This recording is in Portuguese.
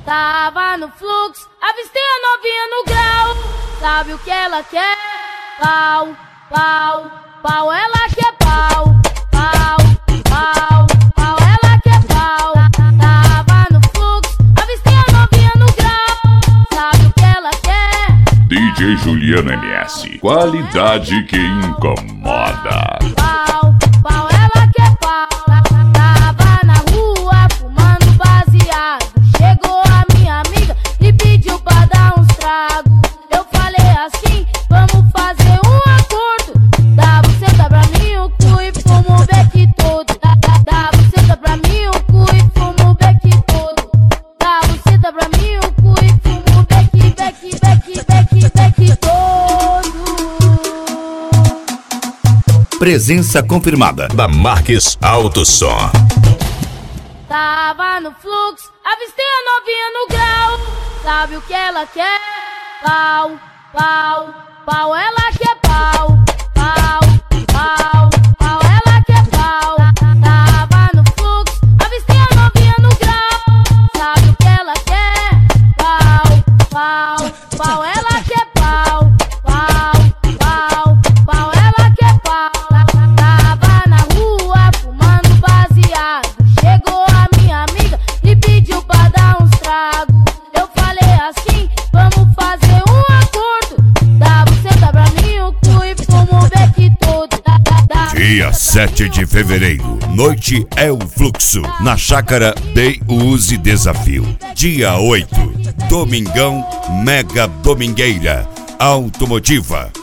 Tava no fluxo, avistei a novinha no grau. Sabe o que ela quer? Pau, pau, pau, ela quer pau. Pau, pau, pau, ela quer pau. Tava no fluxo, avistei a novinha no grau. Sabe o que ela quer? DJ Juliano MS, qualidade que incomoda. Pau, pau, ela quer pau. Tava na rua fumando baseado. Chegou a minha amiga e pediu pra dar uns tragos. Eu falei assim, vamos fazer um acordo. Dá buceta pra mim o cu e fumo o beck todo. Dá buceta pra mim o cu e fumo o beck todo. Dá buceta pra mim o cu e fumo o beck todo. Presença confirmada da Marques Alto Som. Tava no fluxo, avistei a novinha no grau. Sabe o que ela quer? Pau, pau, pau, ela quer pau. Pau, pau, pau, ela quer pau. Tava no fluxo, avistei a novinha no grau. Sabe o que ela quer? Pau, pau, pau, ela quer pau. Pau, pau, pau, ela quer pau. Tava na rua fumando baseado. Chegou a minha amiga e pediu pra dar uns tragos. Eu falei assim, vamos fazer um acordo. Dá buceta pra mim o cu e fumo o beck todo. Dia 7 de fevereiro, noite é o fluxo, na chácara Day Use Desafio. Dia 8, domingão, mega domingueira automotiva.